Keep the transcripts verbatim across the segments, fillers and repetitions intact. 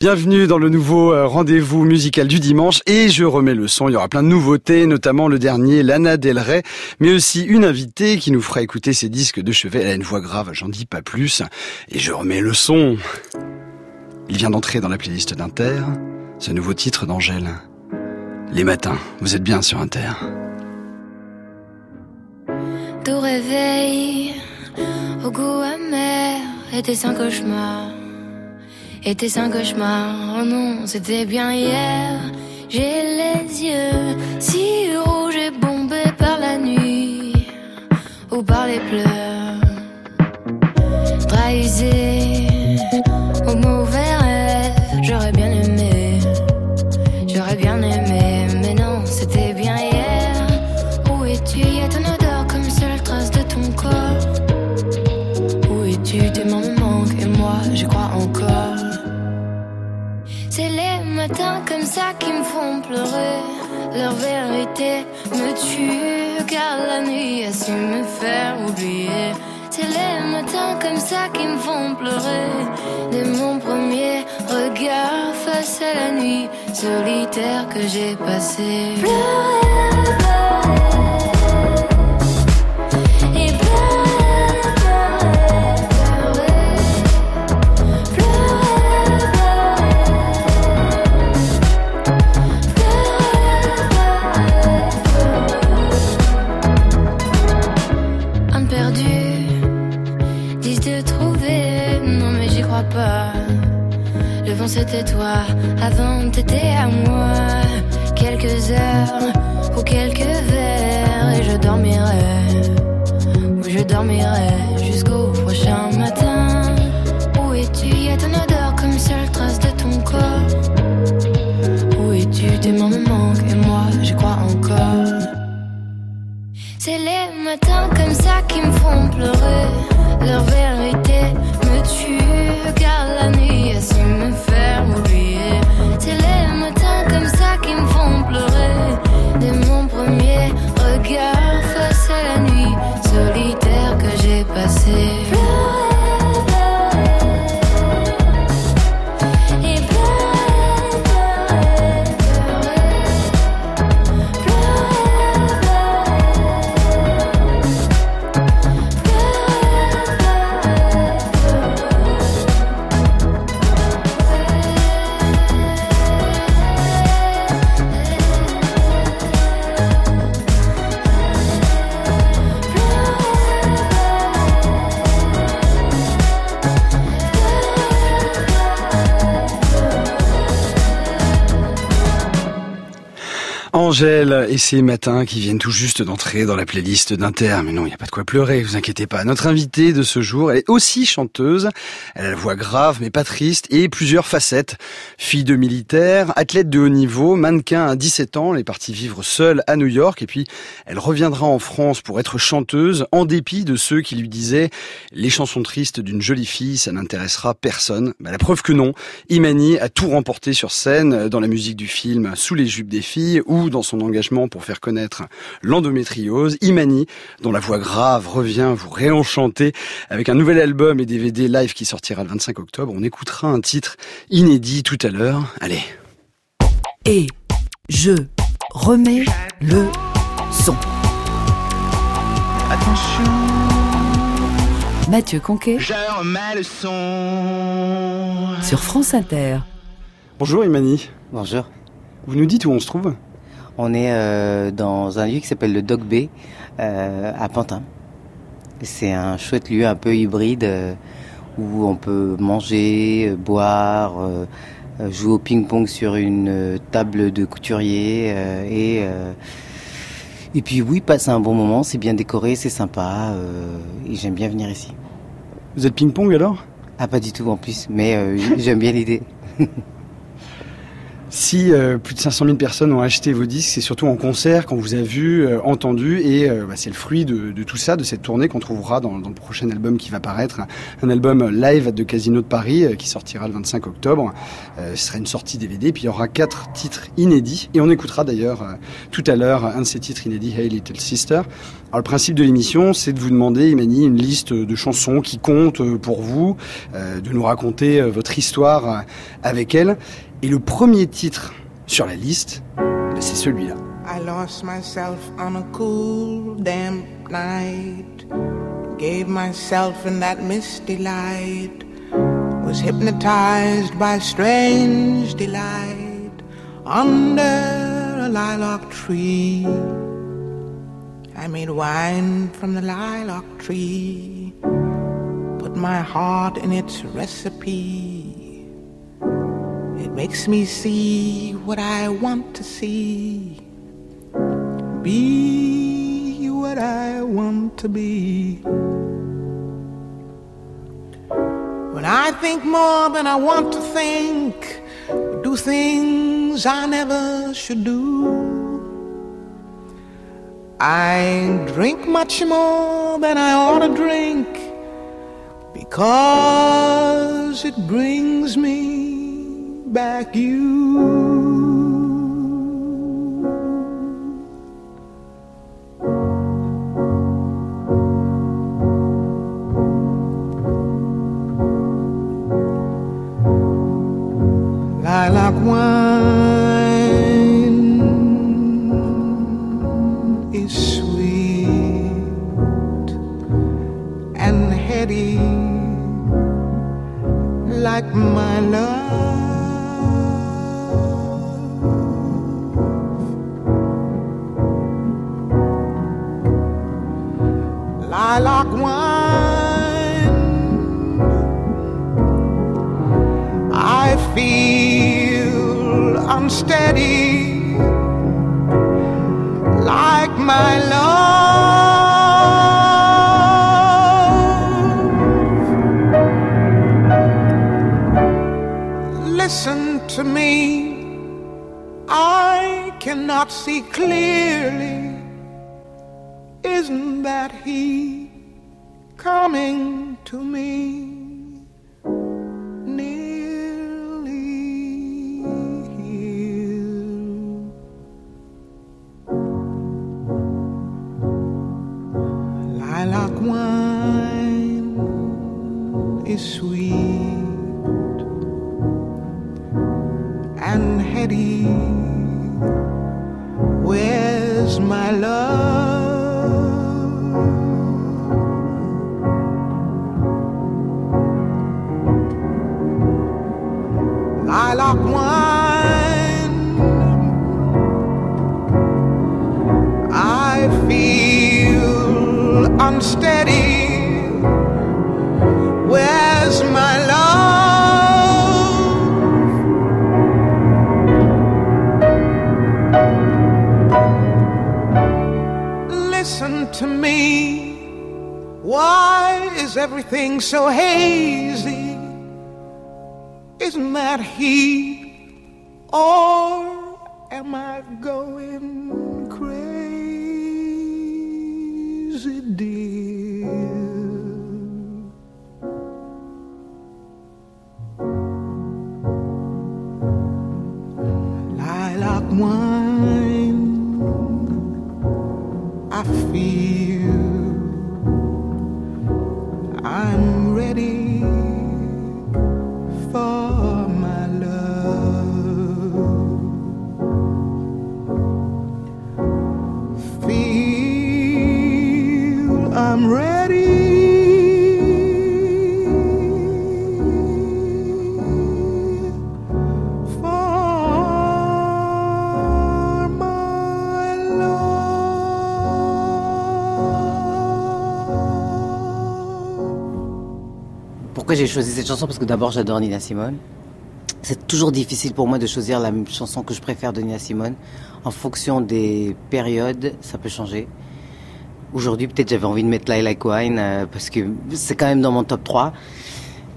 Bienvenue dans le nouveau rendez-vous musical du dimanche et je remets le son, il y aura plein de nouveautés, notamment le dernier, Lana Del Rey, mais aussi une invitée qui nous fera écouter ses disques de chevet. Elle a une voix grave, j'en dis pas plus, et je remets le son. Il vient d'entrer dans la playlist d'Inter, ce nouveau titre d'Angèle. Les matins, vous êtes bien sur Inter. Tout réveil, au goût amer, était un cauchemar. Était un cauchemar, oh non, c'était bien hier. J'ai les yeux si rouges et bombés par la nuit ou par les pleurs. Trahisé au mauvais rêve, j'aurais bien aimé, j'aurais bien aimé, mais non, c'était bien hier. Où es-tu? Y'a ton odeur comme seule trace de ton corps. Où es-tu? Tes mains me manquent et moi, j'y crois encore. C'est les matins comme ça qui me font pleurer. Leur vérité me tue, car la nuit a su me faire oublier. C'est les matins comme ça qui me font pleurer. De mon premier regard face à la nuit solitaire que j'ai passée. Pleurer, pleurer. Le vent c'était toi, avant t'étais à moi. Quelques heures ou quelques verres et je dormirai. Ou je dormirai jusqu'au prochain matin. Où es-tu? Y'a ton odeur comme seule trace de ton corps. Où es-tu? Tes mains me manquent et moi j'y crois encore. C'est les matins comme ça qui me font pleurer. Leur vérité me tue, car la nuit a su me faire oublier. C'est les matins comme ça qui me font pleurer. De mon premier regard face à la nuit solitaire que j'ai passée. Angèle et ces matins qui viennent tout juste d'entrer dans la playlist d'Inter. Mais non, il n'y a pas de quoi pleurer, vous inquiétez pas. Notre invitée de ce jour, elle est aussi chanteuse. Elle a la voix grave mais pas triste et plusieurs facettes. Fille de militaire, athlète de haut niveau, mannequin à dix-sept ans, elle est partie vivre seule à New York et puis elle reviendra en France pour être chanteuse en dépit de ceux qui lui disaient les chansons tristes d'une jolie fille, ça n'intéressera personne. Bah, la preuve que non. Imani a tout remporté sur scène dans la musique du film Sous les jupes des filles ou dans son engagement pour faire connaître l'endométriose. Imani, dont la voix grave revient vous réenchanter avec un nouvel album et D V D live qui sortira le vingt-cinq octobre. On écoutera un titre inédit tout à l'heure. Allez. Et je remets le son. Attention. Mathieu Conquet. Je remets le son. Sur France Inter. Bonjour Imani. Bonjour. Vous nous dites où on se trouve ? On est euh, dans un lieu qui s'appelle le Dog Bay, euh, à Pantin. C'est un chouette lieu un peu hybride euh, où on peut manger, euh, boire, euh, jouer au ping-pong sur une euh, table de couturier euh, et euh, et puis oui, passer un bon moment. C'est bien décoré, c'est sympa euh, et j'aime bien venir ici. Vous êtes ping-pong alors ? Ah, pas du tout en plus, mais euh, j'aime bien l'idée. Si euh, plus de cinq cent mille personnes ont acheté vos disques, c'est surtout en concert qu'on vous a vu, euh, entendu, et euh, bah, c'est le fruit de, de tout ça, de cette tournée qu'on trouvera dans, dans le prochain album qui va paraître, un, un album live de Casino de Paris euh, qui sortira le vingt-cinq octobre. Euh, ce sera une sortie D V D, puis il y aura quatre titres inédits, et on écoutera d'ailleurs euh, tout à l'heure un de ces titres inédits, Hey Little Sister. Alors le principe de l'émission, c'est de vous demander, Imani, une liste de chansons qui comptent pour vous, euh, de nous raconter euh, votre histoire euh, avec elles. Et le premier titre sur la liste, c'est celui-là. I lost myself on a cool, damp night. Gave myself in that misty light. Was hypnotized by strange delight. Under a lilac tree. I made wine from the lilac tree. Put my heart in its recipe. It makes me see what I want to see. Be what I want to be. When I think more than I want to think, do things I never should do. I drink much more than I ought to drink, because it brings me back you. Lilac wine is sweet and heady, like my love. Lilac wine, I feel unsteady, like my love. Listen to me, I cannot see clearly. Isn't that he coming to me? Nearly here. Lilac wine is sweet and heady. Where's my love? Lilac wine, I feel unsteady. Where's my love? Listen to me, why is everything so hazy? Isn't that he, or am I going crazy, dear? Lilac wine, I feel I'm ready for my love. Feel I'm ready for my love. Pourquoi j'ai choisi cette chanson? Parce que d'abord j'adore Nina Simone. C'est toujours difficile pour moi de choisir la chanson que je préfère de Nina Simone. En fonction des périodes, ça peut changer. Aujourd'hui, peut-être j'avais envie de mettre Lilac Wine euh, parce que c'est quand même dans mon top trois.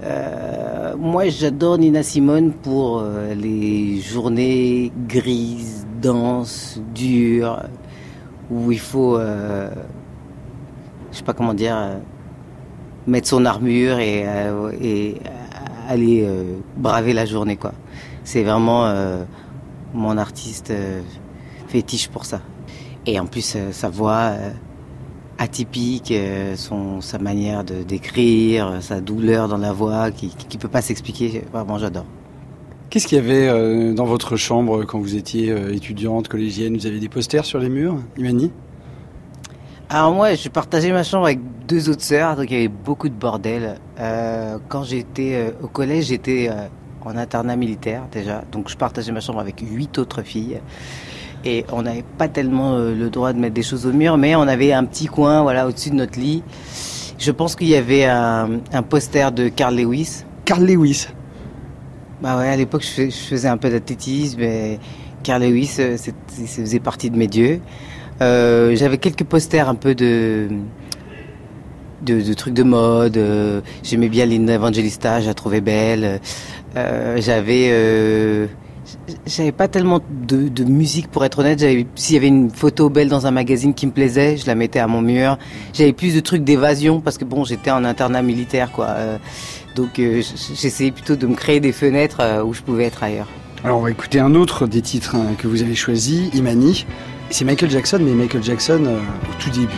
Euh, moi, j'adore Nina Simone pour euh, les journées grises, denses, dures, où il faut, euh, je sais pas comment dire, euh, mettre son armure et, euh, et aller euh, braver la journée, quoi. C'est vraiment euh, mon artiste euh, fétiche pour ça. Et en plus, euh, sa voix euh, atypique, euh, son, sa manière de d'écrire, sa douleur dans la voix qui qui peut pas s'expliquer. Vraiment, j'adore. Qu'est-ce qu'il y avait euh, dans votre chambre quand vous étiez euh, étudiante, collégienne? Vous aviez des posters sur les murs, Imani? Alors moi, je partageais ma chambre avec deux autres sœurs, donc il y avait beaucoup de bordel. Euh, quand j'étais euh, au collège, j'étais euh, en internat militaire déjà, donc je partageais ma chambre avec huit autres filles. Et on n'avait pas tellement euh, le droit de mettre des choses au mur, mais on avait un petit coin, voilà, au-dessus de notre lit. Je pense qu'il y avait un, un poster de Carl Lewis. Carl Lewis. Bah ouais, à l'époque, je, fais, je faisais un peu d'athlétisme, et Carl Lewis, ça faisait partie de mes dieux. Euh, j'avais quelques posters un peu de, de, de trucs de mode. Euh, j'aimais bien Linda Evangelista, je la trouvais belle. Euh, j'avais, euh, j'avais pas tellement de, de musique pour être honnête. J'avais, s'il y avait une photo belle dans un magazine qui me plaisait, je la mettais à mon mur. J'avais plus de trucs d'évasion parce que bon, j'étais en internat militaire, quoi. Euh, donc euh, j'essayais plutôt de me créer des fenêtres euh, où je pouvais être ailleurs. Alors on va écouter un autre des titres hein, que vous avez choisi, Imani. C'est Michael Jackson, mais Michael Jackson euh, au tout début.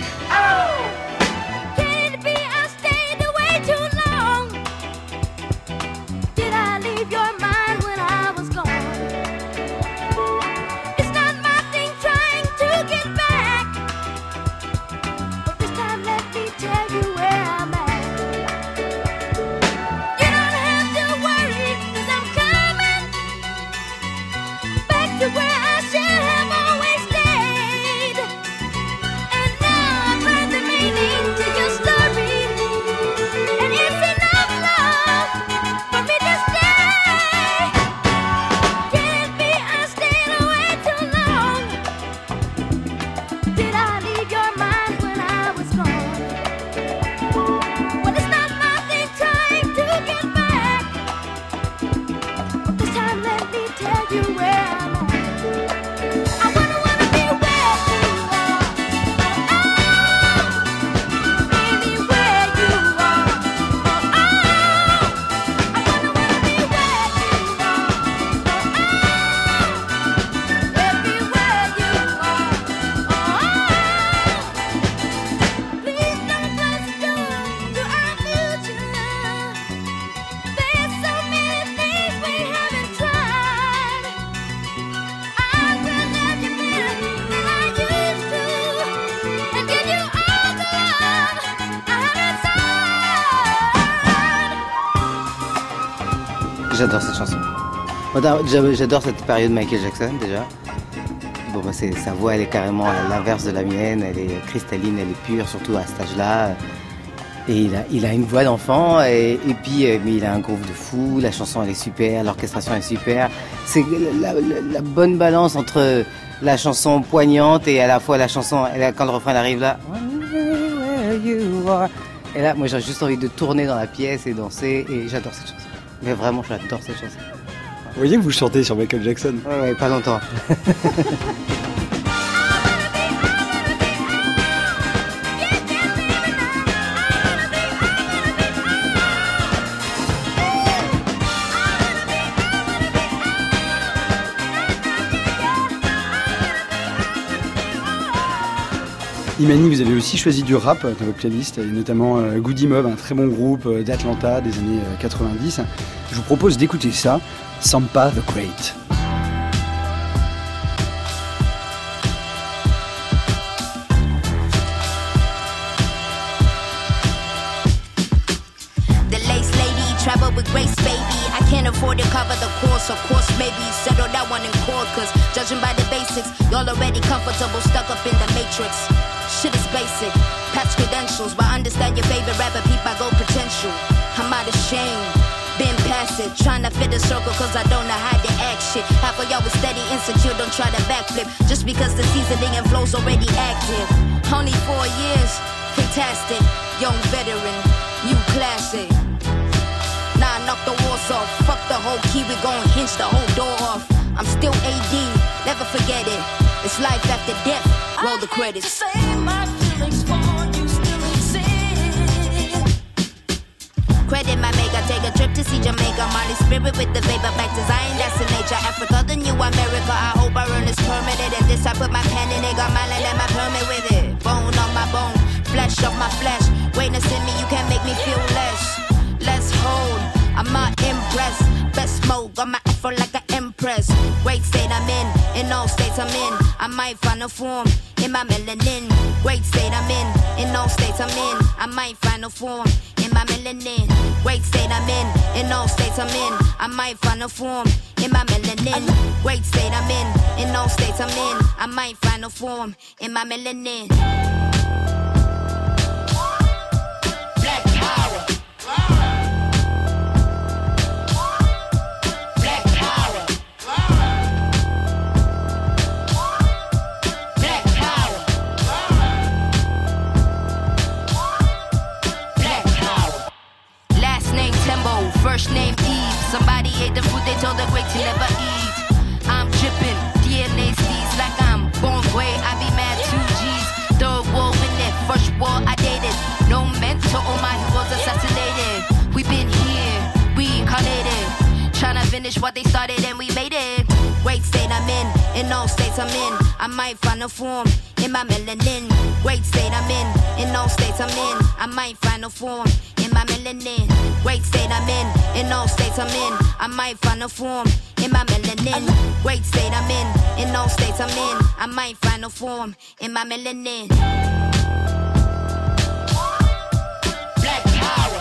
J'adore cette chanson. J'adore cette période Michael Jackson déjà. Bon, bah c'est, sa voix elle est carrément à l'inverse de la mienne, elle est cristalline, elle est pure, surtout à cet âge-là. Et il a, il a une voix d'enfant et, et puis mais il a un groove de fou, la chanson elle est super, l'orchestration est super. C'est la, la, la bonne balance entre la chanson poignante et à la fois la chanson, quand le refrain arrive là, et là moi j'ai juste envie de tourner dans la pièce et danser et j'adore cette chanson. Mais vraiment, j'adore cette chanson. Vous voyez que vous chantez sur Michael Jackson? Ouais, ouais, pas longtemps. Imani, vous avez aussi choisi du rap dans votre playlist, et notamment euh, Goody Mob, un très bon groupe euh, d'Atlanta des années euh, quatre-vingt-dix. Je vous propose d'écouter ça, Sampa the Great. The lace lady, travel with grace, baby. I can't afford to cover the course, of course, maybe settle that one in court, cause judging by the basics, y'all already comfortable, stuck up in the matrix. Shit is basic, patch credentials, but understand your favorite rapper, peep my gold potential. I'm out of shame, been past it, trying to fit a circle cause I don't know how to act shit. Half of y'all was steady insecure, don't try to backflip, just because the seasoning and flow's already active. Only four years, fantastic, young veteran, new classic. fuck the walls off. Fuck the whole key, we gon' hinge the whole door off. I'm still A D, never forget it. It's life after death, roll the credits. I hate to say my feelings for you still exist. Credit my maker, take a trip to see Jamaica. Molly spirit with the vapor, back design, that's in nature. Africa, the new America, I hope I earn this permitted. And this I put my pen in it, got my land and my permit with it. Bone on my bone, flesh of my flesh. Greatness in me, you can't make me feel less. Let's hold, I'm not impressed. Best smoke, got my afro like an empress. Great state I'm in, in all states I'm in. I might find a form in my melanin. Great state I'm in, in all states I'm in. I might find a form in my melanin. Great state I'm in, in all states I'm in. I might find a form in my melanin. Great state I'm in, in all states I'm in. I might find a form in my melanin. Black power. Black power. Black power. Black power. Last name Timbo, first name Eve. Somebody ate the food they told the great to never eat. I'm dripping, D N A seeds like I'm born gray. I be mad two G's. Third war in it, first war I dated. No mentor, all my heroes assassinated. We been here, reincarnated. Tryna finish what they started and we made it. Great state I'm in, in all states I'm in. I might find a form in my melanin. Great state I'm in, in all states I'm in. I might find a form in my melanin. Great state I'm in, in all states I'm in. I might find a form in my melanin. Great state I'm in, in all states I'm in. I might find a form in my melanin. Black power.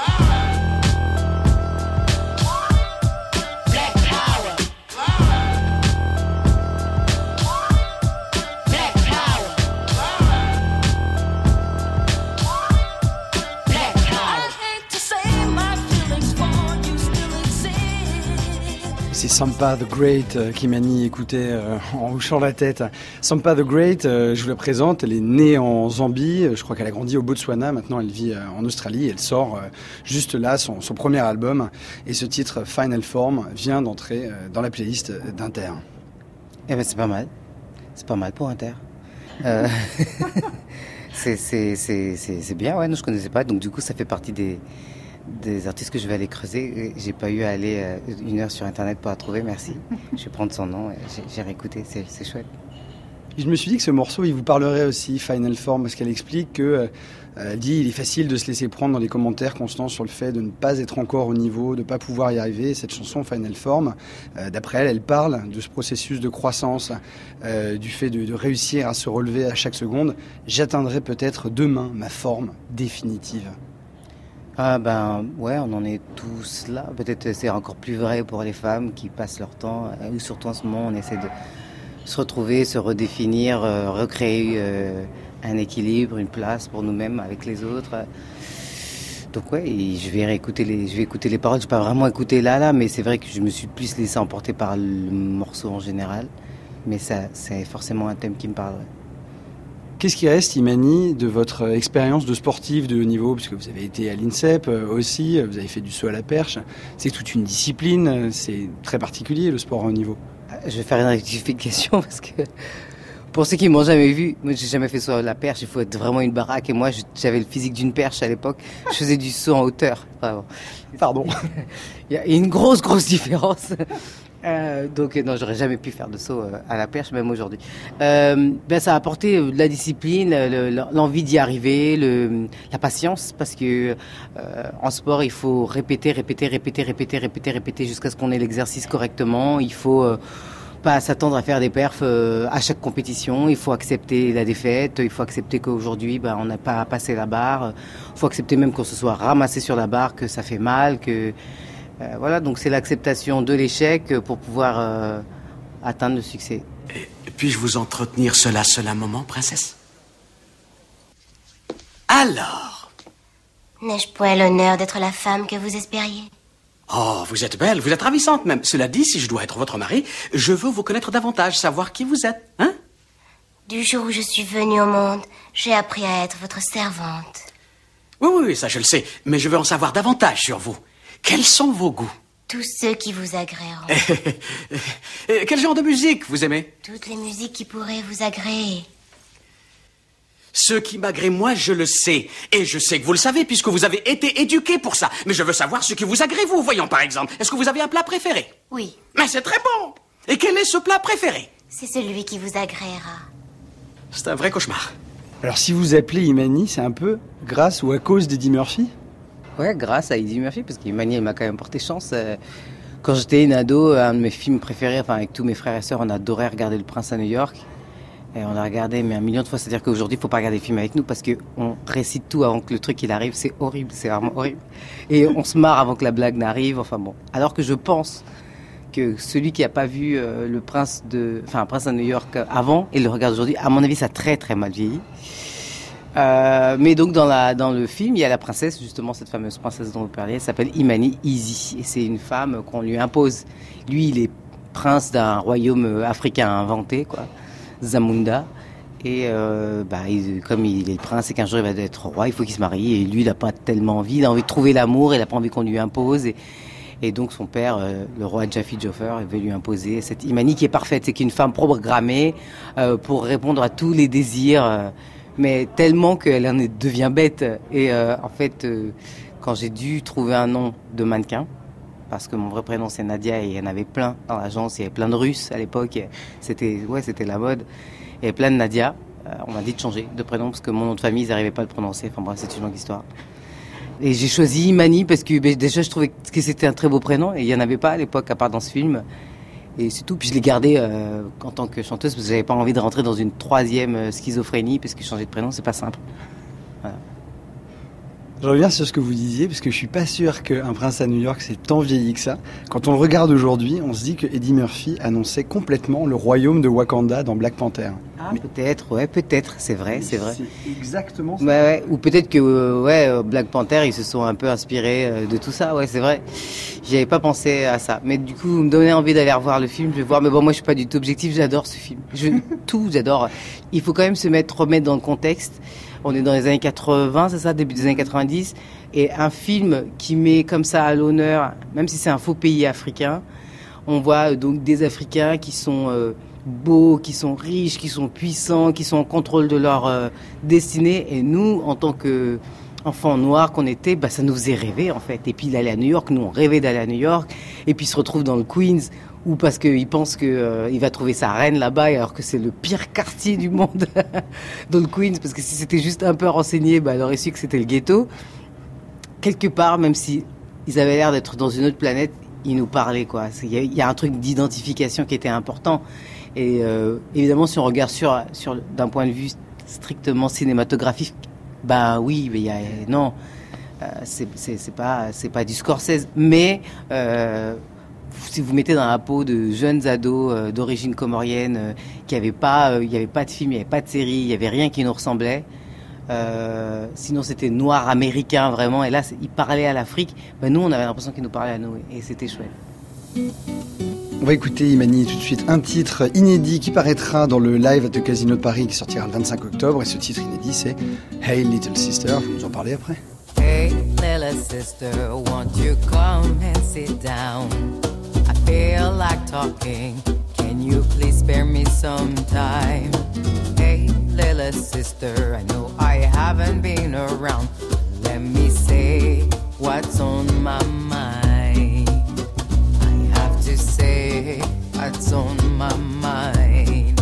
Black power. Black power. Black power. I hate to say my feelings for you still exist. C'est Sampa the Great euh, qu'Imani écoutait euh, en hochant la tête. Sampa the Great, euh, je vous la présente, elle est née en Zambie, je crois qu'elle a grandi au Botswana, maintenant elle vit euh, en Australie, elle sort euh, juste là son, son premier album, et ce titre Final Form vient d'entrer euh, dans la playlist d'Inter. Eh ben c'est pas mal, c'est pas mal pour Inter. Euh, c'est, c'est, c'est, c'est, c'est bien, ouais, non je connaissais pas, donc du coup ça fait partie des... des artistes que je vais aller creuser. J'ai pas eu à aller euh, une heure sur internet pour la trouver, merci. Je vais prendre son nom, et j'ai, j'ai réécouté, c'est, c'est chouette. Et je me suis dit que ce morceau, il vous parlerait aussi, Final Form, parce qu'elle explique que, euh, elle dit, il est facile de se laisser prendre dans les commentaires constants sur le fait de ne pas être encore au niveau, de ne pas pouvoir y arriver. Cette chanson, Final Form, euh, d'après elle, elle parle de ce processus de croissance, euh, du fait de, de réussir à se relever à chaque seconde. J'atteindrai peut-être demain ma forme définitive. Ah ben ouais, on en est tous là. Peut-être c'est encore plus vrai pour les femmes qui passent leur temps, ou surtout en ce moment on essaie de se retrouver, se redéfinir, euh, recréer euh, un équilibre, une place pour nous-mêmes avec les autres. Donc ouais, et je vais réécouter les, je vais écouter les paroles. Je n'ai pas vraiment écouté là là, mais c'est vrai que je me suis plus laissé emporter par le morceau en général. Mais ça, c'est forcément un thème qui me parle. Ouais. Qu'est-ce qui reste, Imani, de votre expérience de sportive de haut niveau? Parce que vous avez été à l'INSEP aussi, vous avez fait du saut à la perche. C'est toute une discipline, c'est très particulier le sport à haut niveau. Je vais faire une rectification parce que pour ceux qui m'ont jamais vu, moi j'ai jamais fait saut à la perche, il faut être vraiment une baraque. Et moi j'avais le physique d'une perche à l'époque, je faisais du saut en hauteur. Vraiment. Pardon. Il y a une grosse, grosse différence. Euh, donc non, j'aurais jamais pu faire de saut à la perche, même aujourd'hui. Euh, ben ça a apporté de la discipline, le, l'envie d'y arriver, le, la patience, parce que euh, en sport il faut répéter, répéter, répéter, répéter, répéter, répéter jusqu'à ce qu'on ait l'exercice correctement. Il faut euh, pas s'attendre à faire des perfs euh, à chaque compétition. Il faut accepter la défaite. Il faut accepter qu'aujourd'hui, ben on n'a pas passé la barre. Il faut accepter même qu'on se soit ramassé sur la barre, que ça fait mal, que Euh, voilà, donc c'est l'acceptation de l'échec pour pouvoir euh, atteindre le succès. Et puis-je vous entretenir cela seul un moment, princesse? Alors? N'ai-je point l'honneur d'être la femme que vous espériez? Oh, vous êtes belle, vous êtes ravissante même. Cela dit, si je dois être votre mari, je veux vous connaître davantage, savoir qui vous êtes, hein? Du jour où je suis venue au monde, j'ai appris à être votre servante. Oui, oui, oui, ça je le sais, mais je veux en savoir davantage sur vous. quels sont vos goûts? Tous ceux qui vous agréeront. Et quel genre de musique vous aimez? Toutes les musiques qui pourraient vous agréer. Ce qui m'agrée, moi, je le sais. Et je sais que vous le savez, puisque vous avez été éduqué pour ça. Mais je veux savoir ce qui vous agrée, vous. Voyons, par exemple, est-ce que vous avez un plat préféré? Oui. Mais c'est très bon. Et quel est ce plat préféré? C'est celui qui vous agréera. C'est un vrai cauchemar. Alors si vous appelez Imani, c'est un peu grâce ou à cause d'Eddie Murphy? Ouais, grâce à Eddie Murphy, parce qu'Imani, elle m'a quand même porté chance. Quand j'étais une ado, un de mes films préférés, enfin avec tous mes frères et sœurs, on adorait regarder Le Prince à New York. Et on l'a regardé mais un million de fois, c'est-à-dire qu'aujourd'hui il faut pas regarder le film avec nous parce qu'on récite tout avant que le truc il arrive, c'est horrible, c'est vraiment horrible. Et on se marre avant que la blague n'arrive, enfin bon. Alors que je pense que celui qui a pas vu euh, le Prince de, enfin Prince à New York avant et le regarde aujourd'hui, à mon avis ça a très très mal vieilli. Euh, mais donc dans, la, dans le film, il y a la princesse, justement cette fameuse princesse dont vous parliez, elle s'appelle Imani Easy et c'est une femme qu'on lui impose. Lui il est prince d'un royaume africain inventé quoi. Zamunda et euh, bah, il, comme il est le prince et qu'un jour il va être roi, il faut qu'il se marie et lui il n'a pas tellement envie, il a envie de trouver l'amour, il n'a pas envie qu'on lui impose et, et donc son père, euh, le roi Jaffe Joffer, il veut lui imposer cette Imani qui est parfaite, c'est qu'une femme programmée euh, pour répondre à tous les désirs euh, mais tellement qu'elle en est, devient bête et euh, en fait euh, quand j'ai dû trouver un nom de mannequin parce que mon vrai prénom c'est Nadia et il y en avait plein dans l'agence, il y avait plein de Russes à l'époque, c'était, ouais, c'était la mode, il y avait plein de Nadia, euh, on m'a dit de changer de prénom parce que mon nom de famille ils n'arrivaient pas à le prononcer, enfin bref c'est une longue histoire. Et j'ai choisi Imani parce que ben, déjà je trouvais que c'était un très beau prénom et il n'y en avait pas à l'époque à part dans ce film et c'est tout, puis je l'ai gardé euh, en tant que chanteuse parce que j'avais pas envie de rentrer dans une troisième schizophrénie parce que changer de prénom c'est pas simple. Voilà. Je reviens sur ce que vous disiez, parce que je suis pas sûr qu'un Prince à New York c'est tant vieilli que ça. Quand on le regarde aujourd'hui, on se dit que Eddie Murphy annonçait complètement le royaume de Wakanda dans Black Panther. Ah, mais peut-être, ouais, peut-être, c'est vrai, c'est vrai. C'est exactement ça. Ouais, ouais. Ou peut-être que, euh, ouais, Black Panther, ils se sont un peu inspirés euh, de tout ça, ouais, c'est vrai. J'y avais pas pensé à ça. Mais du coup, vous me donnez envie d'aller revoir le film, je vais voir. Mais bon, moi, je suis pas du tout objectif, j'adore ce film. Je, tout, j'adore. Il faut quand même se mettre, remettre dans le contexte. On est dans les années quatre-vingts, c'est ça, début des années quatre-vingt-dix. Et un film qui met comme ça à l'honneur, même si c'est un faux pays africain, on voit donc des Africains qui sont euh, beaux, qui sont riches, qui sont puissants, qui sont en contrôle de leur euh, destinée. Et nous, en tant qu'enfants noirs qu'on était, bah, ça nous faisait rêver en fait. Et puis d'aller à New York, nous on rêvait d'aller à New York. Et puis il se retrouve dans le Queens, ou parce qu'il pense qu'il euh, va trouver sa reine là-bas, alors que c'est le pire quartier du monde dans le Queens, parce que si c'était juste un peu renseigné, bah, il aurait su que c'était le ghetto. Quelque part, même si ils avaient l'air d'être dans une autre planète, ils nous parlaient, quoi. Il y, y a un truc d'identification qui était important. Et euh, évidemment, si on regarde sur, sur, d'un point de vue strictement cinématographique, bah oui, mais il y a, non, euh, c'est, c'est, c'est pas, c'est pas du Scorsese, mais euh, si vous mettez dans la peau de jeunes ados euh, d'origine comorienne euh, qui avaient pas, euh, il y avait pas de film, il y avait pas de série, il y avait rien qui nous ressemblait. Euh, sinon c'était noir américain vraiment, et là il parlait à l'Afrique, ben nous on avait l'impression qu'il nous parlait à nous et c'était chouette. On va écouter Imani tout de suite un titre inédit qui paraîtra dans le live at the Casino de Paris qui sortira le vingt-cinq octobre, et ce titre inédit c'est Hey Little Sister, vous nous en parlez après. Hey little sister, won't you come and sit down? I feel like talking, can you please spare me some time? Hey little sister, I know I haven't been around. Let me say what's on my mind. I have to say what's on my mind.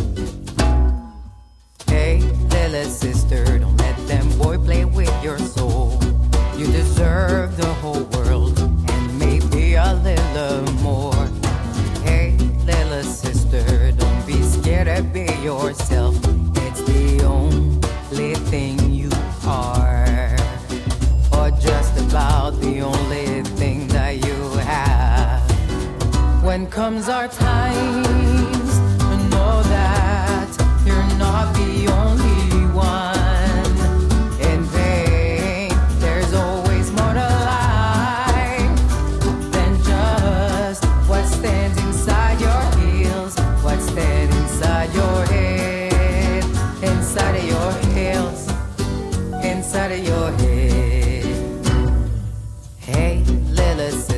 Hey little sister, don't let them boy play with your soul. You deserve the whole world and maybe a little more. Hey little sister, don't be scared to be yourself. The only thing you are, or just about the only thing that you have. When comes our times, know that you're not the only one in pain. There's always more to life than just what stands inside your heels, what stands inside your head. Inside of your heels, inside of your head. Hey, little sister.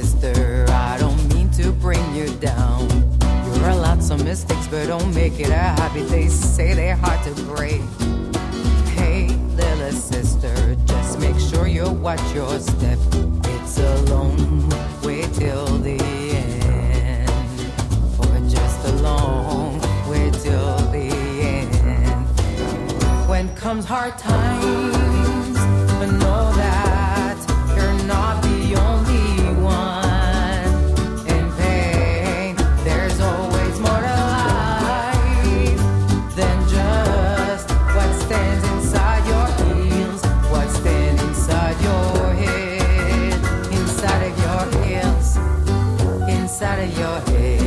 mistakes, but don't make it a habit. They say they're hard to break. Hey, little sister, just make sure you watch your step. It's a long way till the end, or just a long way till the end. When comes hard times, know that you're not the only one in pain. There's always more to life than just what stands inside your heels, what stands inside your head, inside of your heels, inside of your head.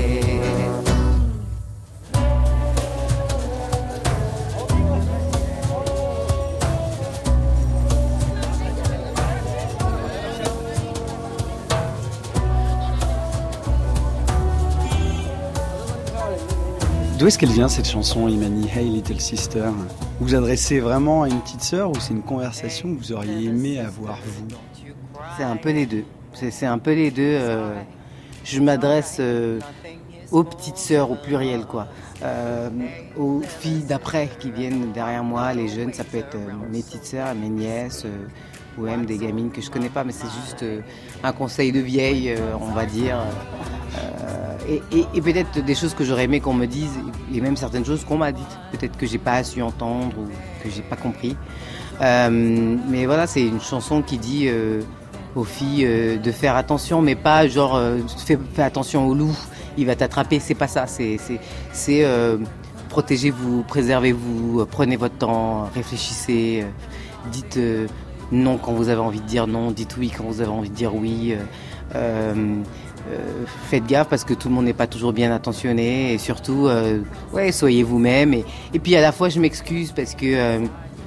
D'où est-ce qu'elle vient cette chanson, Imani, Hey Little Sister? Vous vous adressez vraiment à une petite sœur ou c'est une conversation que vous auriez aimé avoir vous? C'est un peu les deux. C'est, c'est un peu les deux. Euh, je m'adresse euh, aux petites sœurs au pluriel, quoi. Euh, aux filles d'après qui viennent derrière moi, les jeunes, ça peut être euh, mes petites sœurs, mes nièces, euh, ou même des gamines que je connais pas, mais c'est juste euh, un conseil de vieille, euh, on va dire. Euh, et, et, et peut-être des choses que j'aurais aimé qu'on me dise, et même certaines choses qu'on m'a dites, peut-être que j'ai pas su entendre ou que j'ai pas compris. Euh, mais voilà, c'est une chanson qui dit euh, aux filles euh, de faire attention, mais pas genre euh, fais, fais attention au loup, il va t'attraper. C'est pas ça. C'est, c'est, c'est euh, protégez-vous, préservez-vous, prenez votre temps, réfléchissez, euh, dites euh, non quand vous avez envie de dire non, dites oui quand vous avez envie de dire oui. Euh, euh, Euh, faites gaffe parce que tout le monde n'est pas toujours bien attentionné et surtout euh, ouais, soyez vous-même et, et puis à la fois je m'excuse parce que euh,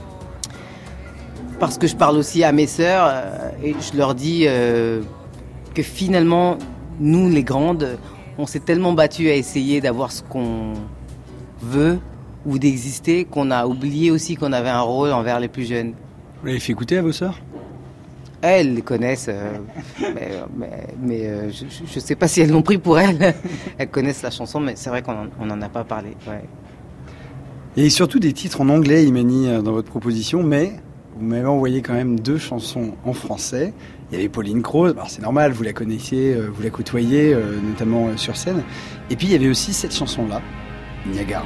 parce que je parle aussi à mes sœurs euh, et je leur dis euh, que finalement nous les grandes on s'est tellement battus à essayer d'avoir ce qu'on veut ou d'exister qu'on a oublié aussi qu'on avait un rôle envers les plus jeunes. Vous l'avez fait écouter à vos sœurs? Elles les connaissent, euh, mais, mais, mais euh, je ne sais pas si elles l'ont pris pour elles. Elles connaissent la chanson, mais c'est vrai qu'on n'en a pas parlé. Ouais. Il y a surtout des titres en anglais, Imani, dans votre proposition, mais vous m'avez envoyé quand même deux chansons en français. Il y avait Pauline Croze, alors c'est normal, vous la connaissiez, vous la côtoyez, notamment sur scène. Et puis il y avait aussi cette chanson-là, Niagara.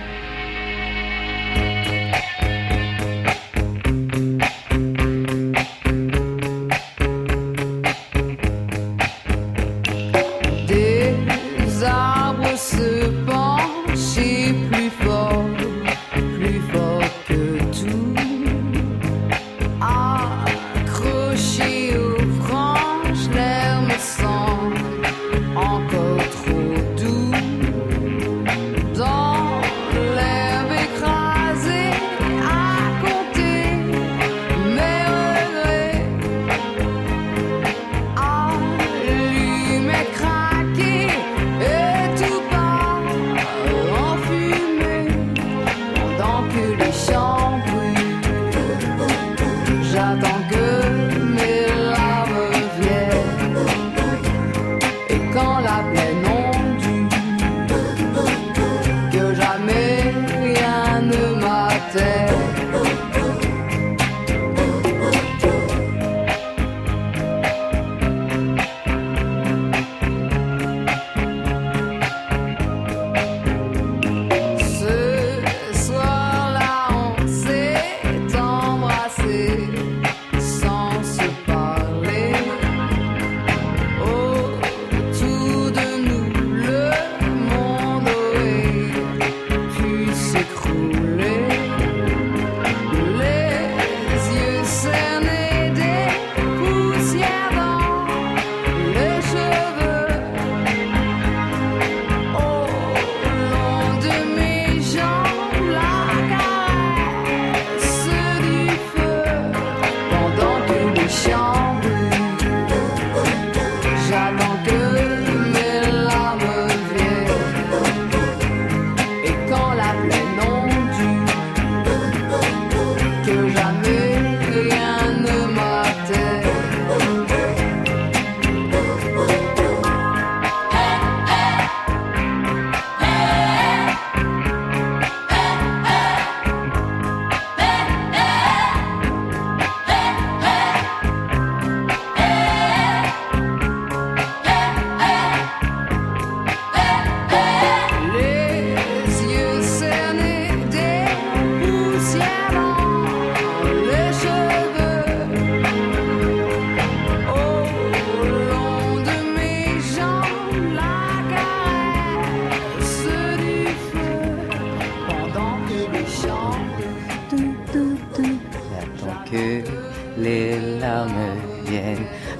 Se pencher plus fort, plus fort que tout, accroché aux branches, l'air me semble encore trop doux. Dans l'herbe écrasée, à compter mes regrets, allumer, craquer. Et tout part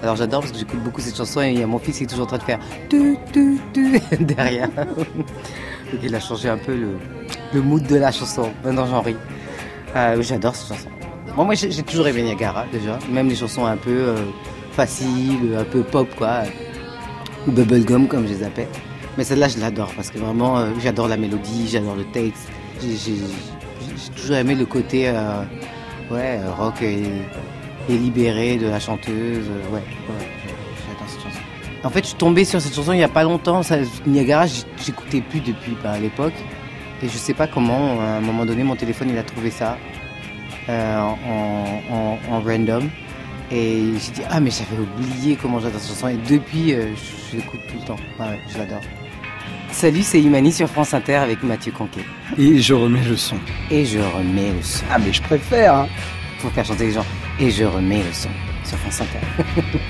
Alors j'adore parce que j'écoute beaucoup cette chanson et il y a mon fils qui est toujours en train de faire tu tu tu derrière. Donc il a changé un peu le, le mood de la chanson. Maintenant j'en ris. Euh, j'adore cette chanson. Bon, moi j'ai, j'ai toujours aimé Niagara déjà, même les chansons un peu euh, faciles, un peu pop quoi, ou bubblegum comme je les appelle. Mais celle-là je l'adore parce que vraiment euh, j'adore la mélodie, j'adore le texte. J'ai, j'ai, j'ai toujours aimé le côté euh, ouais, rock et, et libéré de la chanteuse. Euh, ouais, ouais, j'adore cette chanson. En fait je suis tombée sur cette chanson il n'y a pas longtemps. Ça, Niagara j'écoutais plus depuis bah, à l'époque. Et je sais pas comment, à un moment donné mon téléphone il a trouvé ça. Euh, en, en, en random et j'ai dit ah mais j'avais oublié comment j'adore cette chanson et depuis euh, je, je l'écoute tout le temps. Ouais, ouais, je l'adore. Salut, c'est Imani sur France Inter avec Mathieu Conquet. Et je remets le son. Et je remets le son. Ah mais je préfère hein. Faut faire chanter les gens. Et je remets le son sur France Inter.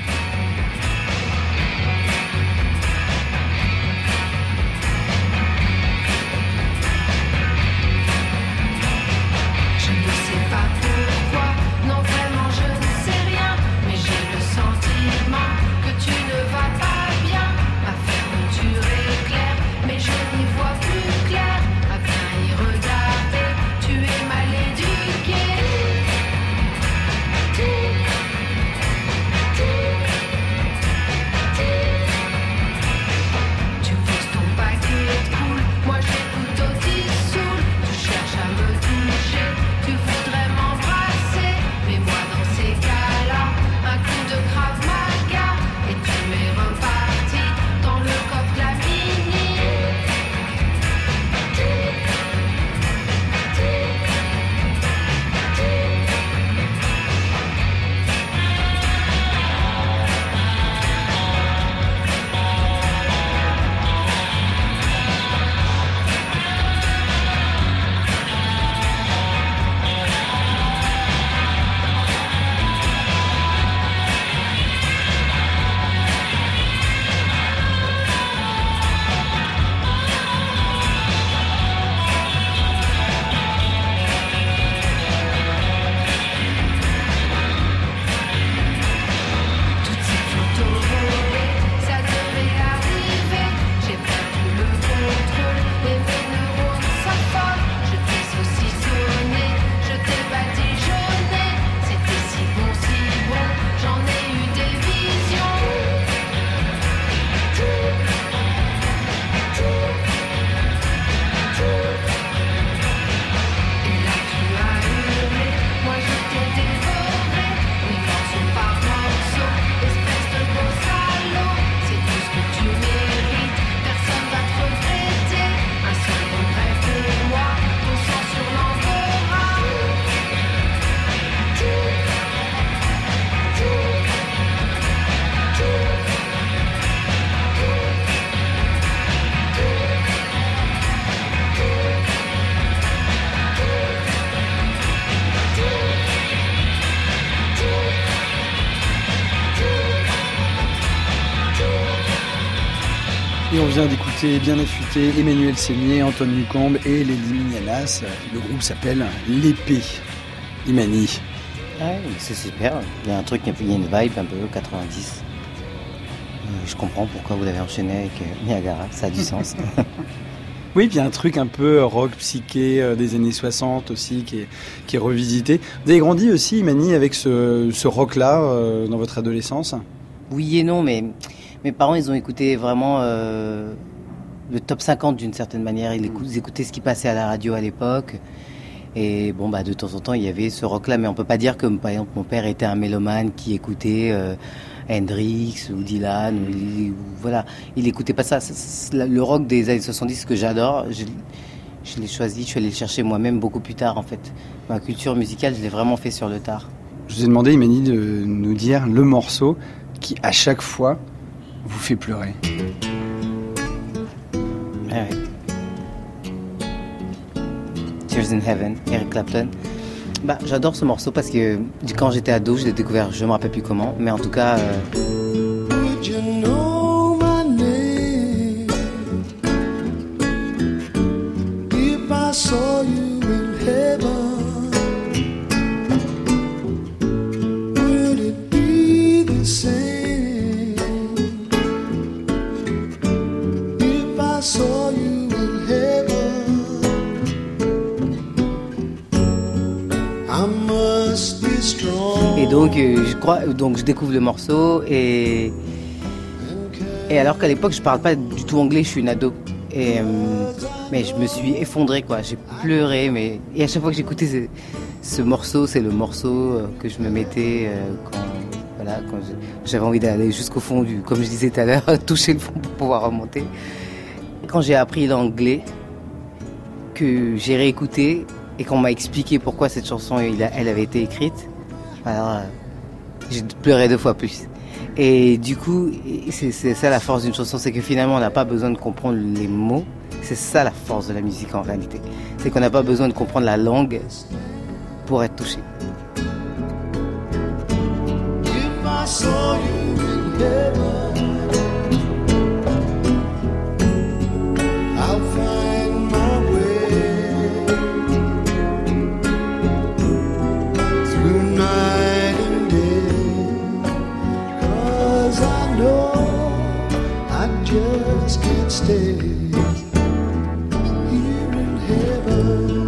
Et on vient d'écouter bien affûté Emmanuel Seigné, Antoine Nucambe et les Liminianas. Le groupe s'appelle L'Épée. Imani. Ouais, c'est super. Il y a un truc, il y a une vibe un peu quatre-vingt-dix. Je comprends pourquoi vous l'avez enchaîné avec Niagara, ça a du sens. Oui, puis il y a un truc un peu rock psyché des années soixante aussi qui est, qui est revisité. Vous avez grandi aussi, Imani, avec ce, ce rock-là euh, dans votre adolescence ? Oui et non, mais mes parents, ils ont écouté vraiment euh, le top cinquante d'une certaine manière. Ils, écout, ils écoutaient ce qui passait à la radio à l'époque. Et bon, bah, de temps en temps, il y avait ce rock-là. Mais on peut pas dire que, par exemple, mon père était un mélomane qui écoutait euh, Hendrix ou Dylan. Ou, ou, voilà, il écoutait pas ça. C'est, c'est le rock des années soixante-dix que j'adore. Je, je l'ai choisi, je suis allé le chercher moi-même beaucoup plus tard, en fait. Ma culture musicale, je l'ai vraiment fait sur le tard. Je vous ai demandé, Imani, de nous dire le morceau qui, à chaque fois, vous fait pleurer. Ah ouais. Tears in Heaven, Eric Clapton. Bah, j'adore ce morceau parce que quand j'étais ado, je l'ai découvert, je me rappelle plus comment, mais en tout cas. Euh... Would you know my name if I saw you in heaven? Would it be the same? donc, euh, je crois, donc je découvre le morceau et, et alors qu'à l'époque je parle pas du tout anglais, je suis une ado. Et, euh, mais je me suis effondrée, quoi. J'ai pleuré, mais et à chaque fois que j'écoutais ce, ce morceau, c'est le morceau que je me mettais euh, quand, voilà, quand j'avais envie d'aller jusqu'au fond du, comme je disais tout à l'heure, toucher le fond pour pouvoir remonter. Quand j'ai appris l'anglais, que j'ai réécouté et qu'on m'a expliqué pourquoi cette chanson elle avait été écrite, alors j'ai pleuré deux fois plus. Et du coup, c'est, c'est ça la force d'une chanson, c'est que finalement on n'a pas besoin de comprendre les mots. C'est ça la force de la musique en réalité. C'est qu'on n'a pas besoin de comprendre la langue pour être touché. If I saw you in heaven, I'll find my way through night and day, 'cause I know I just can't stay here in heaven.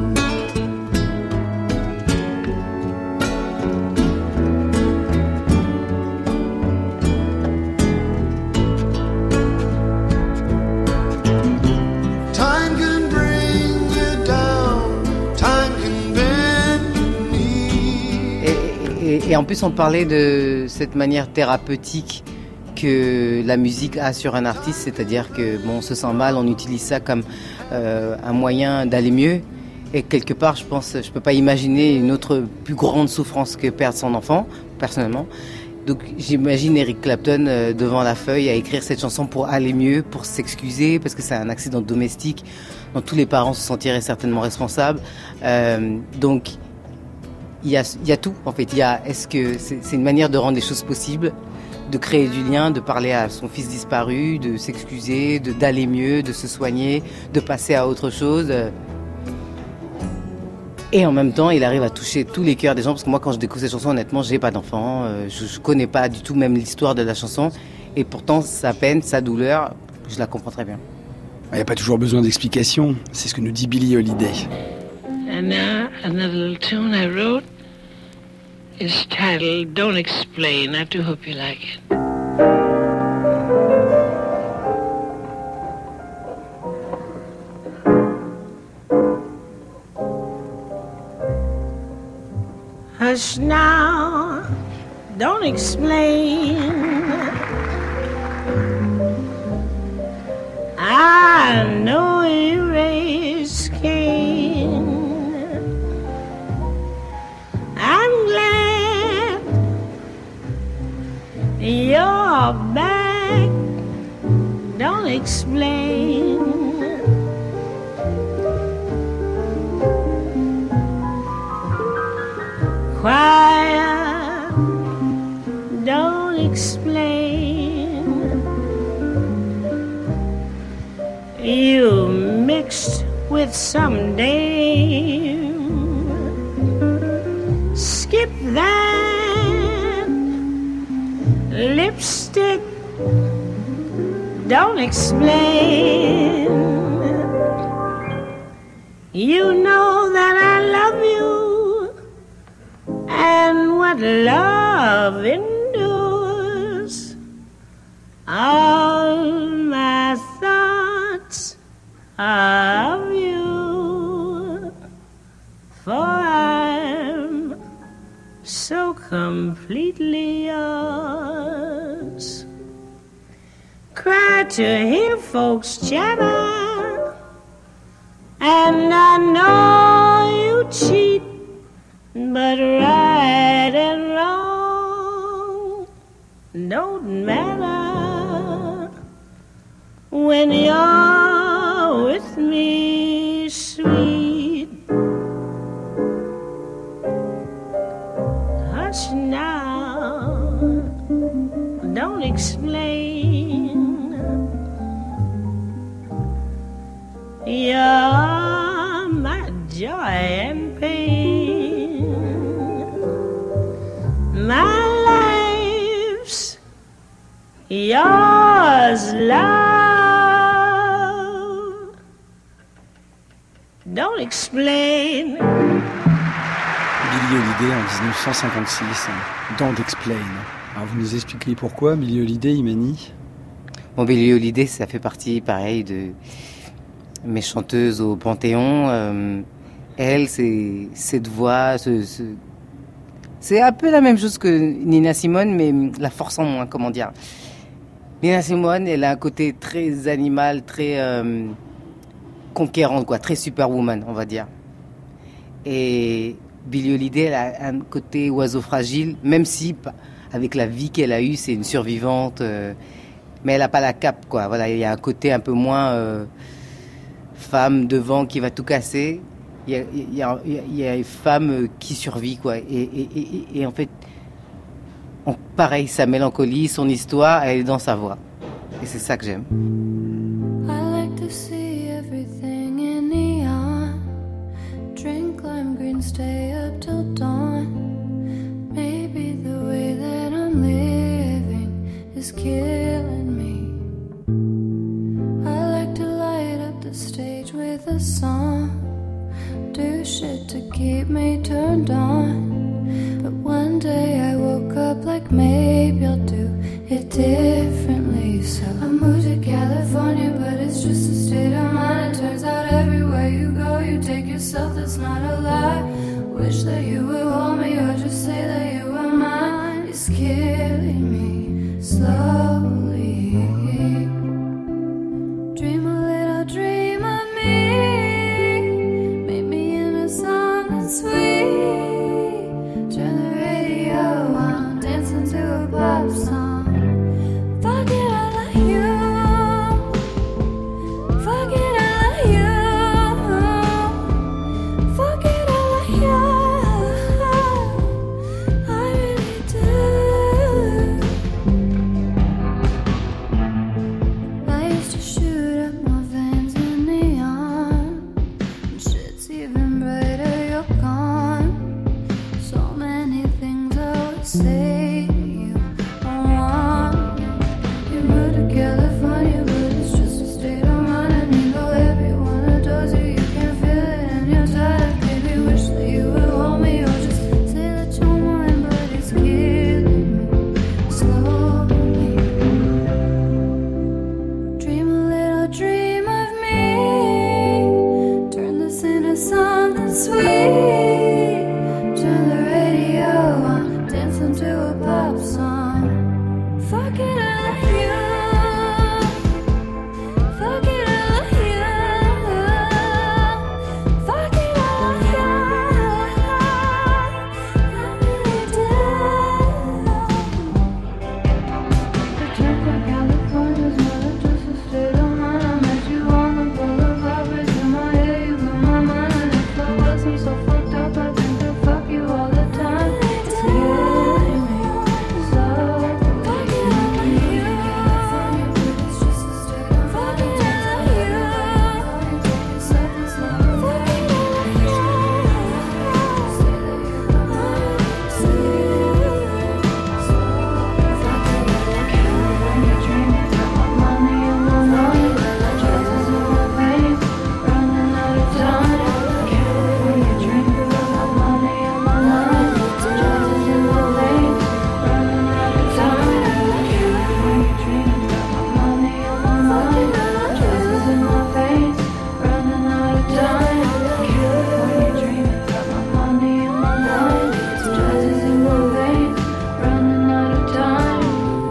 Et en plus, on parlait de cette manière thérapeutique que la musique a sur un artiste, c'est-à-dire que bon, on se sent mal, on utilise ça comme euh, un moyen d'aller mieux. Et quelque part, je pense, je peux pas imaginer une autre plus grande souffrance que perdre son enfant, personnellement. Donc, j'imagine Eric Clapton euh, devant la feuille à écrire cette chanson pour aller mieux, pour s'excuser, parce que c'est un accident domestique dont tous les parents se sentiraient certainement responsables. Euh, donc Il y, a, il y a tout, en fait. Il y a, est-ce que c'est, c'est une manière de rendre les choses possibles, de créer du lien, de parler à son fils disparu, de s'excuser, de, d'aller mieux, de se soigner, de passer à autre chose. Et en même temps, il arrive à toucher tous les cœurs des gens, parce que moi, quand je découvre cette chanson, honnêtement, j'ai pas d'enfant, je, je connais pas du tout même l'histoire de la chanson, et pourtant, sa peine, sa douleur, je la comprends très bien. Il n'y a pas toujours besoin d'explications, c'est ce que nous dit Billie Holiday. And now another little tune I wrote is titled Don't Explain. I do hope you like it. Hush now, don't explain. I know you raised Cain. I'm glad you're back. Don't explain. Quiet. Don't explain. You mixed with some dame. Skip that lipstick. Don't explain. You know that I love you, and what love endures. All my thoughts are of you, for I'm so completely yours. Cry to hear folks chatter, and I know you cheat, but right and wrong don't matter when you're with me, sweet. Hush now, don't explain. You're my joy and pain. My life's yours, love. Don't explain. Billie Holiday en dix-neuf cent cinquante-six, Don't Explain. Alors vous nous expliquez pourquoi Billie Holiday, Imani? Bon, Billie Holiday, ça fait partie, pareil, de mes chanteuses au Panthéon. Euh, elle, c'est cette voix, ce, ce... c'est un peu la même chose que Nina Simone, mais la force en moins, comment dire. Nina Simone, elle a un côté très animal, très euh, conquérant, quoi, très superwoman, on va dire. Et Billie Holiday, elle a un côté oiseau fragile, même si, avec la vie qu'elle a eue, c'est une survivante, euh, mais elle n'a pas la cape, quoi. Voilà, il y a un côté un peu moins euh, femme devant qui va tout casser. Il y a, il y a, il y a une femme qui survit, quoi. Et, et, et, et en fait, on, pareil, sa mélancolie, son histoire, elle est dans sa voix. Et c'est ça que j'aime. I like to see everything in neon. Drink lime green, stay up till dawn. Maybe the way that I'm living is killing me. I like to light up the stage with a song. Do shit to keep me turned on. But one day I woke up like maybe I'll do it differently. So I moved to California, but it's just a state of mind. It turns out everywhere you go, you take yourself, that's not a lie. Wish that you would hold me or just say that you were mine. It's killing me slowly. Dream a little dream of me. Meet me in a song that's sweet. Turn the radio on, dancing to a pop song. Fuck it, I like you. Fuck it, I like you. Fuck it, I like you. I really do. I used to shoot up my veins in neon. And shit's even brighter, you're gone. So many things I would say to you. I want you. You moved to California, but it's just a state of mind. And you know everyone adores you. You can feel it and you're tired. Baby, wish that you would hold me or just say that you're mine. But it's killing me slowly. Dream a little dream of me. Turn this into something sweet. Turn the radio on, dancing to a pop song. Fuck it, I like you. Fuck it, I like you. Fuck it, I like you. I really do. The trip to California's not just a state of mind. I met you on the boulevard, raised in my head, you blew my mind. And if I wasn't so fucked up, I think I'd fuck you all the time. It's killing me so. Fuck it, I like you. It's just a state of mind. Fuck it, I like you. Something slow. Fuck it, I like you. Say that you want to see. Fuck it, I like you. When you dream, you got my money in my mind. Chances in my veins, running out of time. When you dream, you got my money in my mind. Chances in my veins, running out of time. When you dream, you got my money in my mind. Chances in my veins, running out of time. When you dream, you got my money in my mind. Chances in my veins, running out of time.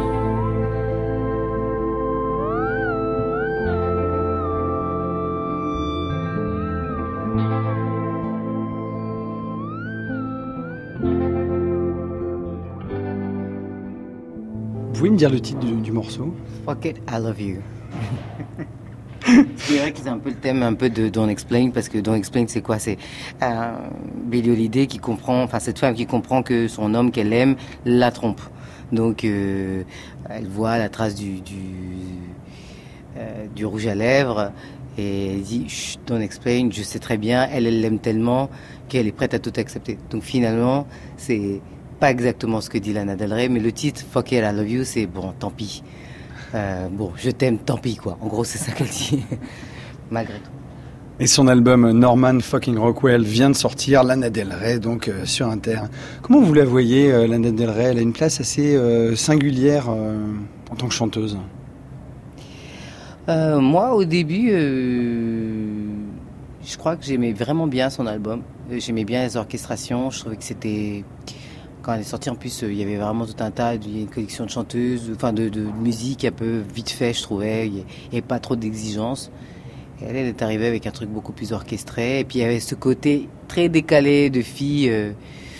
Vous pouvez me dire le titre du, du morceau? Fuck it, I love you. C'est vrai que c'est un peu le thème un peu de Don't Explain, parce que Don't Explain, c'est quoi? C'est euh, Billie Holiday qui comprend, enfin cette femme qui comprend que son homme qu'elle aime la trompe. Donc euh, elle voit la trace du du, euh, du rouge à lèvres et elle dit Chut, Don't Explain, je sais très bien, elle elle l'aime tellement qu'elle est prête à tout accepter. Donc finalement, c'est pas exactement ce que dit Lana Del Rey, mais le titre Fuck it, I love you, c'est bon, tant pis. Euh, bon, je t'aime, tant pis, quoi. En gros, c'est ça qu'elle dit, malgré tout. Et son album Norman fucking Rockwell vient de sortir, Lana Del Rey, donc euh, sur Inter. Comment vous la voyez, euh, Lana Del Rey? Elle a une place assez euh, singulière euh, en tant que chanteuse. Euh, moi, au début, euh, je crois que j'aimais vraiment bien son album. J'aimais bien les orchestrations. Je trouvais que c'était... Quand elle est sortie, en plus, il y avait vraiment tout un tas, il y a une collection de chanteuses, enfin de, de musique un peu vite fait, je trouvais. Il n'y avait pas trop d'exigences. Elle, elle est arrivée avec un truc beaucoup plus orchestré. Et puis il y avait ce côté très décalé de fille, euh,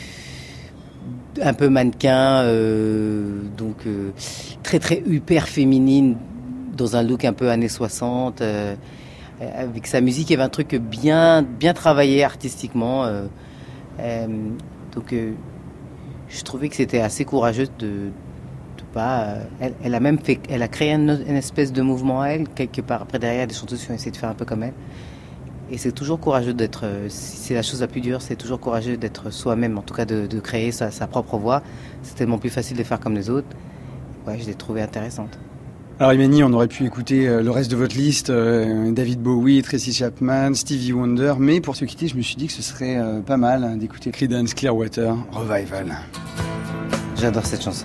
un peu mannequin, euh, donc euh, très très hyper féminine, dans un look un peu années soixante. Euh, avec sa musique, il y avait un truc bien, bien travaillé artistiquement. Euh, euh, donc euh, je trouvais que c'était assez courageux de... Pas, euh, elle, elle a même fait, elle a créé une, une espèce de mouvement à elle quelque part. Après derrière, des chanteuses qui ont essayé de faire un peu comme elle. Et c'est toujours courageux d'être. Euh, c'est la chose la plus dure, c'est toujours courageux d'être soi-même, en tout cas de, de créer sa, sa propre voix. C'est tellement plus facile de faire comme les autres. Ouais, je l'ai trouvée intéressante. Alors Imani, on aurait pu écouter euh, le reste de votre liste, euh, David Bowie, Tracy Chapman, Stevie Wonder, mais pour se quitter, je me suis dit que ce serait euh, pas mal hein, d'écouter Creedence Clearwater Revival. J'adore cette chanson.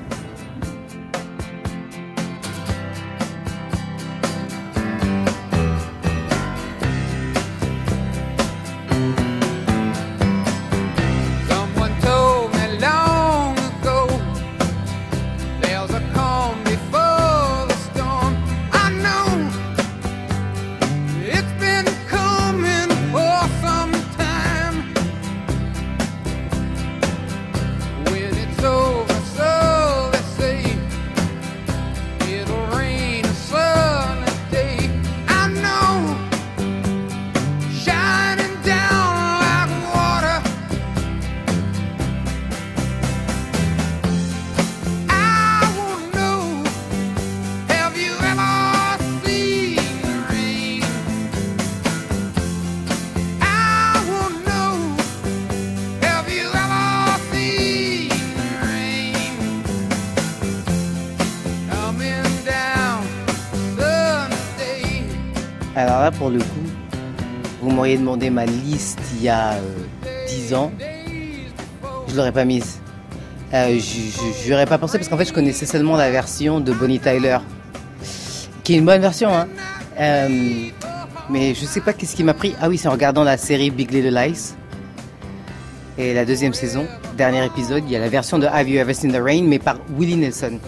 Alors là, pour le coup, vous m'auriez demandé ma liste il y a euh, dix ans, je l'aurais pas mise. Euh, je n'y aurais pas pensé parce qu'en fait, je connaissais seulement la version de Bonnie Tyler, qui est une bonne version, hein. Euh, mais je sais pas qu'est-ce qui m'a pris. Ah oui, c'est en regardant la série Big Little Lies. Et la deuxième saison, dernier épisode, il y a la version de Have You Ever Seen the Rain, mais par Willie Nelson.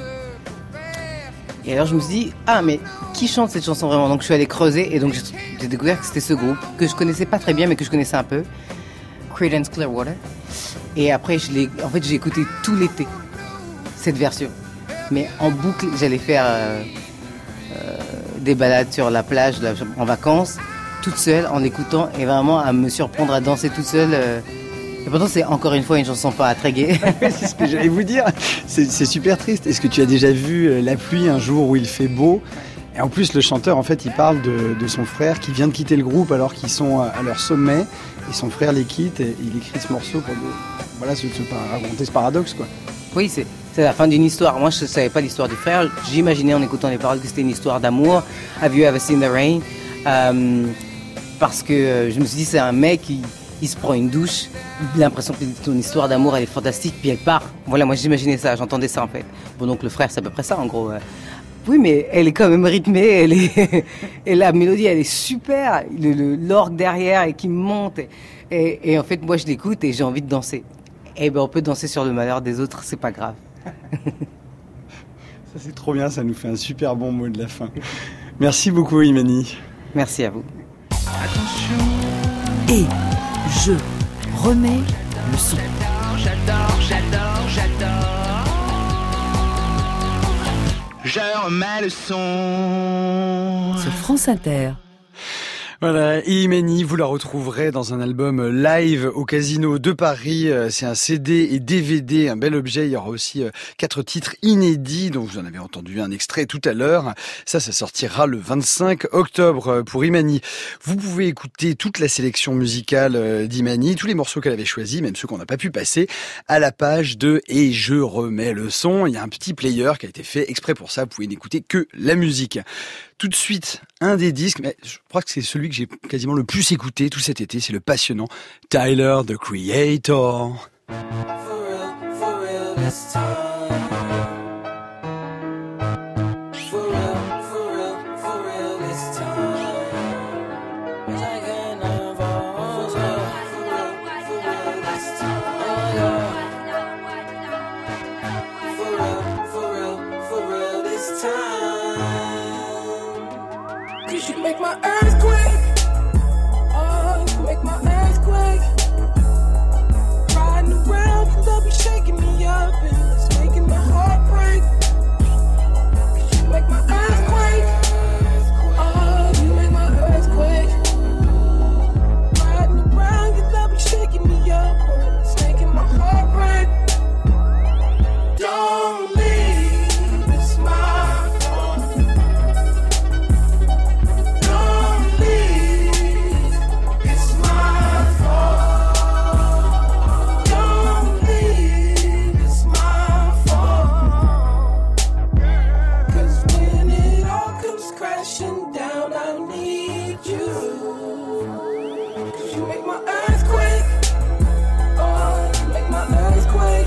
Et alors je me suis dit, ah mais qui chante cette chanson vraiment? Donc je suis allé creuser et donc j'ai découvert que c'était ce groupe que je connaissais pas très bien mais que je connaissais un peu, Creedence Clearwater. Et après je l'ai, en fait j'ai écouté tout l'été cette version, mais en boucle. J'allais faire euh, euh, des balades sur la plage là, en vacances, toute seule en écoutant et vraiment à me surprendre à danser toute seule. Euh, Et pourtant, c'est encore une fois une chanson pas très gaie. C'est ce que j'allais vous dire. C'est, c'est super triste. Est-ce que tu as déjà vu la pluie un jour où il fait beau? Et en plus, le chanteur, en fait, il parle de, de son frère qui vient de quitter le groupe alors qu'ils sont à leur sommet. Et son frère les quitte et il écrit ce morceau pour de, voilà, se, se raconter ce paradoxe, quoi. Oui, c'est, c'est la fin d'une histoire. Moi, je ne savais pas l'histoire du frère. J'imaginais en écoutant les paroles que c'était une histoire d'amour. Have you ever seen the rain? Euh, parce que euh, je me suis dit, c'est un mec qui... Il se prend une douche, l'impression que ton histoire d'amour elle est fantastique, puis elle part. Voilà, moi j'imaginais ça, j'entendais ça en fait. Bon, donc le frère c'est à peu près ça en gros. Oui, mais elle est quand même rythmée, elle est... et la mélodie elle est super, le, le, l'orgue derrière et qui monte. Et, et, et en fait, moi je l'écoute et j'ai envie de danser. Et ben on peut danser sur le malheur des autres, c'est pas grave. Ça c'est trop bien, ça nous fait un super bon mot de la fin. Merci beaucoup Imani. Merci à vous. Attention. Et je remets le son. J'adore, j'adore, j'adore. Je remets le son. Sur France Inter. Voilà, et Imani, vous la retrouverez dans un album live au Casino de Paris. C'est un C D et D V D, un bel objet. Il y aura aussi quatre titres inédits, dont vous en avez entendu un extrait tout à l'heure. Ça, ça sortira le vingt-cinq octobre pour Imani. Vous pouvez écouter toute la sélection musicale d'Imani, tous les morceaux qu'elle avait choisis, même ceux qu'on n'a pas pu passer, à la page de Et je remets le son. Il y a un petit player qui a été fait exprès pour ça. Vous pouvez n'écouter que la musique. Tout de suite, un des disques, mais je crois que c'est celui que j'ai quasiment le plus écouté tout cet été, c'est le passionnant Tyler, the Creator. For real, for real this time. For real, for real, for real this time. Like an ever, for real, for real, for real this time. For real, for real, for real this time. 'Cause you make my earthquake. Oh, you make my earthquake. Riding around, you love you shaking me up, and it's making my heart break. 'Cause you make my earthquake. Oh, you make my earthquake. Riding around, you love you shaking me up, and it's making my heart break. Don't leave, it's my fault. Don't leave, it's my fault. Don't leave, it's my fault. 'Cause when it all comes crashing down, I need you. 'Cause you make my earthquake. Oh, you make my earthquake.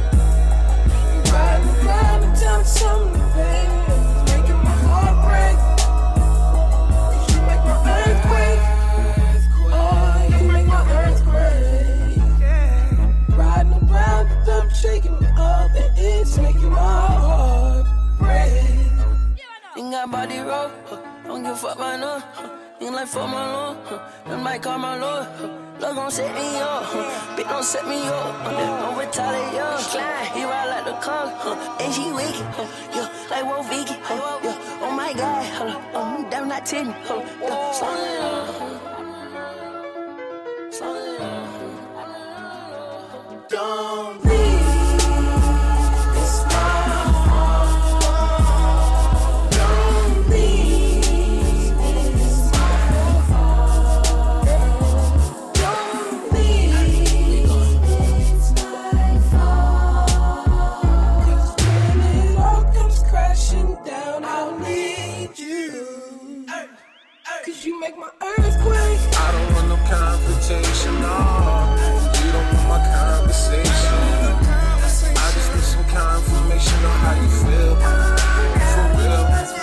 Riding around and down something, baby, it's making my heart break. 'Cause you make my earthquake. Oh, you make my earthquake. Riding around with them shaking me up, and it's making my heart break. Ain't got body roll, huh? Don't give a fuck about no, huh? Ain't like fuck my lord, huh? Them might call my lord, huh? Love gon' set me up, huh? Bitch don't set me up, huh? I'm retarded, yo. Slide, he ride like the car, huh? And she wicked, huh? Yo, like Wolf Vicky, huh? Yo, oh my God, huh? Um, damn not ten, huh? Yo, slow it down, huh? Slow it down, huh? Don't leave, it's my fault. Don't leave, it's my fault. Don't leave, it's my fault. 'Cause when it all comes crashing down, I'll need you. 'Cause you make my earthquake. I don't want no confrontation, no. You don't want my conversation. I just need some confirmation on how you feel. For real.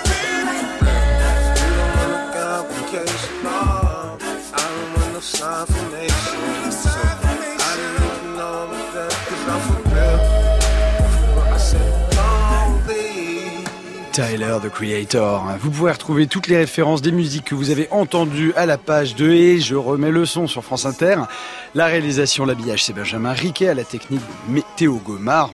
You don't want no complication, no. I don't want no confirmation. So I didn't even know about that, 'cause I'm for real. I said, don't leave. Tyler, the Creator. Vous pouvez retrouver toutes les références des musiques que vous avez entendues à la page de Et je remets le son sur France Inter. La réalisation, l'habillage, c'est Benjamin Riquet, à la technique Théo Gomard.